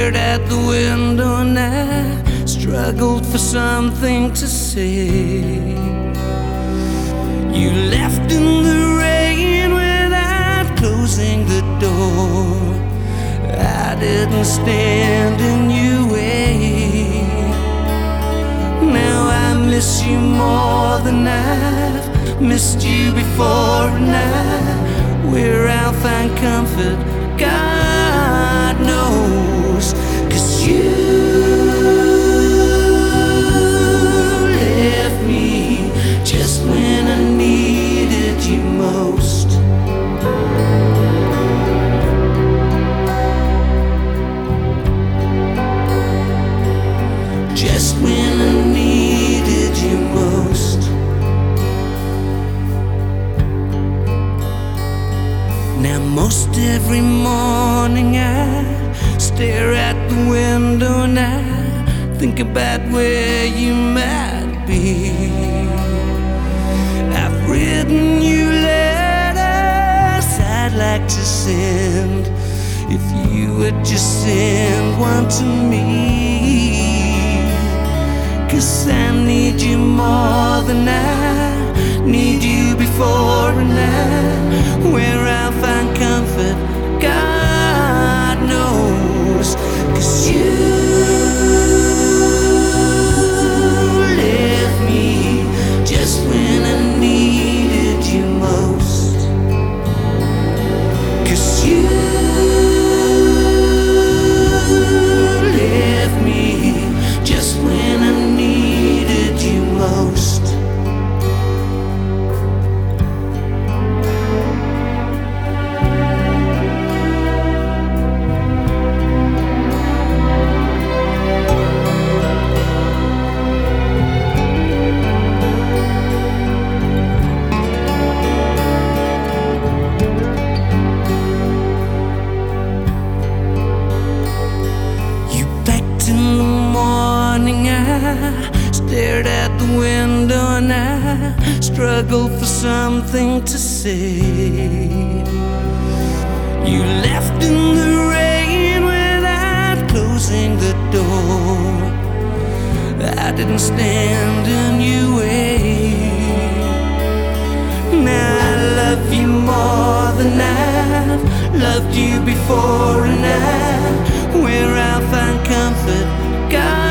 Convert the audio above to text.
stared at the window and I struggled for something to say. You left in the rain without closing the door. I didn't stand in your way. Now I miss you more than I've missed you before, and where I'll find comfort, God knows. 'Cause you left me just when I needed you most. Just when I needed you most. Now most every morning I stare at the window and I think about where you might be. I've written you letters I'd like to send, if you would just send one to me. 'Cause I need you more than I need you before, and where I'll find comfort, God knows. 'Cause you left me just when I needed you most. 'Cause you left me just when I needed you most. Stared at the window and I struggled for something to say. You left in the rain without closing the door. I didn't stand in your way. Now I love you more than I've loved you before, and where I'll find comfort, God